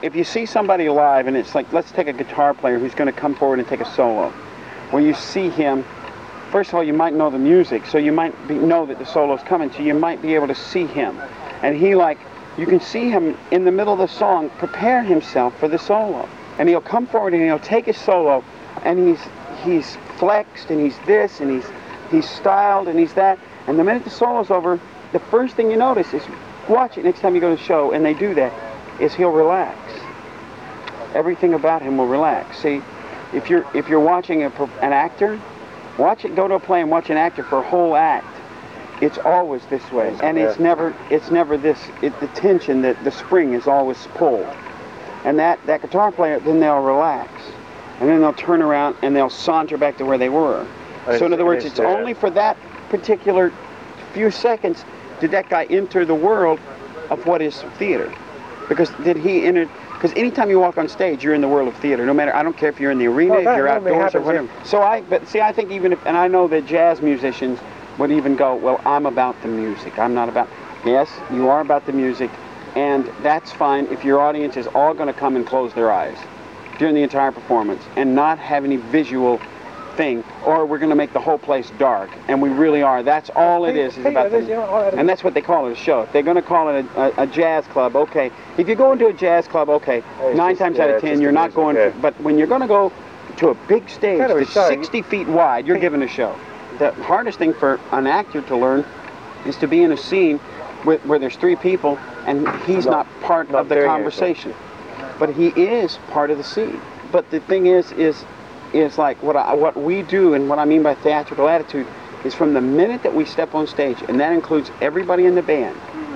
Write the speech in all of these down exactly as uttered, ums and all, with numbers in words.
if you see somebody live, and it's like, let's take a guitar player who's going to come forward and take a solo, where you see him, first of all, you might know the music, so you might be, know that the solo's coming, so you might be able to see him. And he, like, you can see him in the middle of the song prepare himself for the solo. And he'll come forward and he'll take his solo, and he's he's flexed, and he's this, and he's he's styled, and he's that. And the minute the solo's over, the first thing you notice is, watch it next time you go to a show, and they do that, is he'll relax. Everything about him will relax. See, if you're if you're watching a, an actor, watch it, go to a play and watch an actor for a whole act. It's always this way, and it's never it's never this. It, the tension, that the spring is always pulled, and that that guitar player, then they'll relax, and then they'll turn around and they'll saunter back to where they were. So in other words, it's only for that particular few seconds did that guy enter the world of what is theater, because did he enter? Because anytime you walk on stage, you're in the world of theater. No matter, I don't care if you're in the arena, well, if you're outdoors or whatever. So I, but see, I think even if, and I know that jazz musicians would even go, well, I'm about the music. I'm not about, yes, you are about the music, and that's fine if your audience is all going to come and close their eyes during the entire performance and not have any visual thing, or we're going to make the whole place dark, and we really are. That's all it is, is about the, and that's what they call it, a show. If they're going to call it a, a, a jazz club, okay. If you go into a jazz club, okay, nine times out of ten, you're not going, to, but when you're going to go to a big stage that's sixty feet wide, you're giving a show. The hardest thing for an actor to learn is to be in a scene where, where there's three people, and he's not, not part not of the conversation, but he is part of the scene. But the thing is, is is like what I, what we do, and what I mean by theatrical attitude is from the minute that we step on stage, and that includes everybody in the band,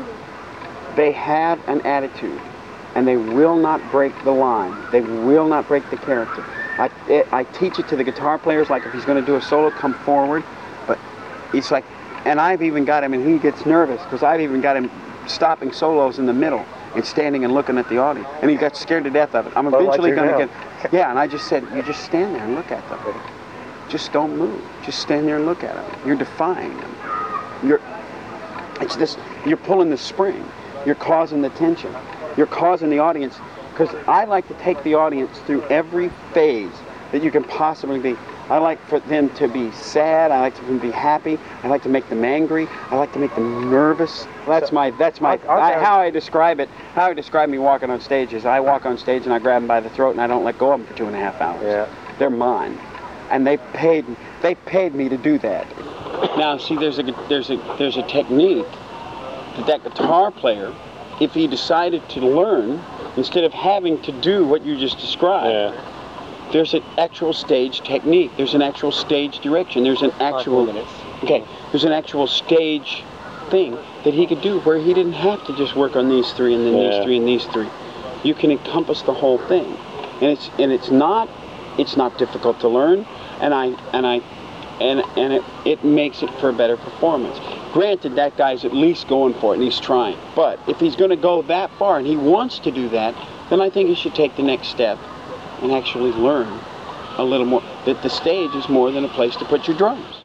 they have an attitude, and they will not break the line. They will not break the character. I, it, I teach it to the guitar players, like if he's going to do a solo, come forward, but it's like, and I've even got him, and he gets nervous, because I've even got him stopping solos in the middle and standing and looking at the audience, and he got scared to death of it. I'm eventually going to get, yeah, and I just said, you just stand there and look at them. Just don't move. Just stand there and look at them. You're defying them. You're, it's this, you're pulling the spring. You're causing the tension. You're causing the audience, because I like to take the audience through every phase that you can possibly be. I like for them to be sad. I like for them to be happy. I like to make them angry. I like to make them nervous. That's my, that's my, I'll, I'll I, how I describe it, how I describe me walking on stage is I walk on stage and I grab them by the throat and I don't let go of them for two and a half hours. Yeah. They're mine. And they paid, they paid me to do that. Now, see, there's a, there's a, there's a technique that that guitar player, if he decided to learn, instead of having to do what you just described, yeah. There's an actual stage technique. There's an actual stage direction. There's an actual, okay, there's an actual stage thing that he could do where he didn't have to just work on these three and then yeah. these three and these three. You can encompass the whole thing, and it's and it's not it's not difficult to learn, and I and I and and it it makes it for a better performance. Granted, that guy's at least going for it and he's trying. But if he's going to go that far and he wants to do that, then I think he should take the next step and actually learn a little more, that the stage is more than a place to put your drums.